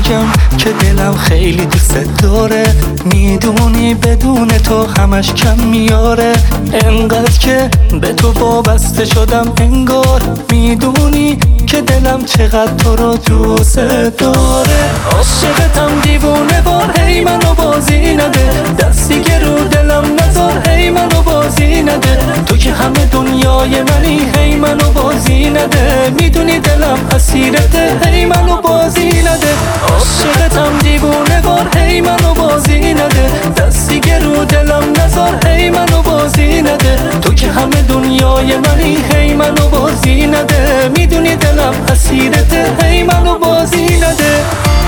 میگم که دلم خیلی دوست داره، میدونی بدون تو همش کم میاره. انقدر که به تو وابسته شدم انگار، میدونی که دلم چقدر تو رو دوست داره. عاشقتم دیوونه وار، هی منو بازی نده، دستی که رو دلم نذار، هی منو بازی نده. تو که همه دنیای منی، هی منو بازی نده. میدونی دلم اسیرته، هی منو بازی نده. عاشقتم دیوونه وار، هی منو بازی نده، دستی که رو دلم نذار، هی منو بازی نده. تو که همه دنیای منی، هی منو بازی نده. میدونی دلم اسیرته، هی منو بازی نده.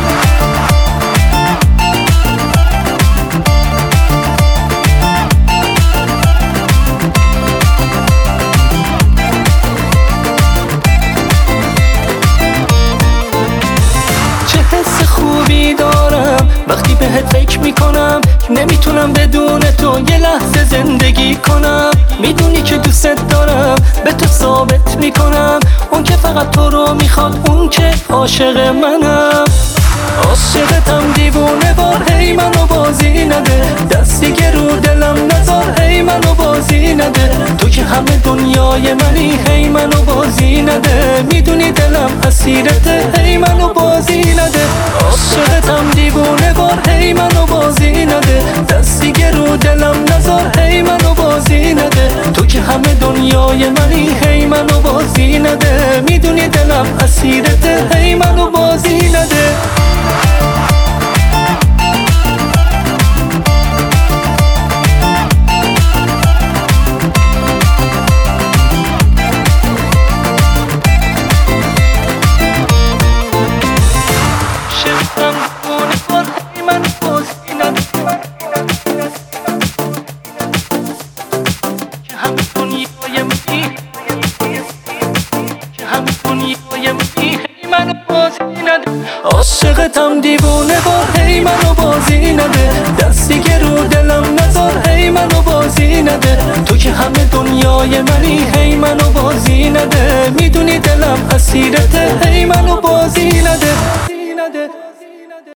خوبی دارم وقتی بهت فکر میکنم، نمیتونم بدون تو یه لحظه زندگی کنم. میدونی که دوست دارم، به تو ثابت میکنم، اون که فقط تو رو میخواد، اون که عاشق منم. عاشقتم دیوونه وار، هی منو بازی نده، دستی که رو دلم نذار، هی منو بازی نده. تو که همه دنیای منی، هی منو بازی نده. میدونی دلم اسیرته، هی منو بازی نده. عاشقتم دیوونه وار، هی منو بازی نده، دستی که رو دلم نذار، هی منو بازی نده. تو که همه دنیای منی، هی منو بازی نده. میدونی دلم اسیرته، هی منو بازی نده. عاشقتم دیوونه وار، هی منو بازی نده، دستی که رو دلم نذار، هی منو بازی نده. تو که همه دنیای منی، هی منو بازی نده. میدونی دلم اسیرته، هی منو بازی نده.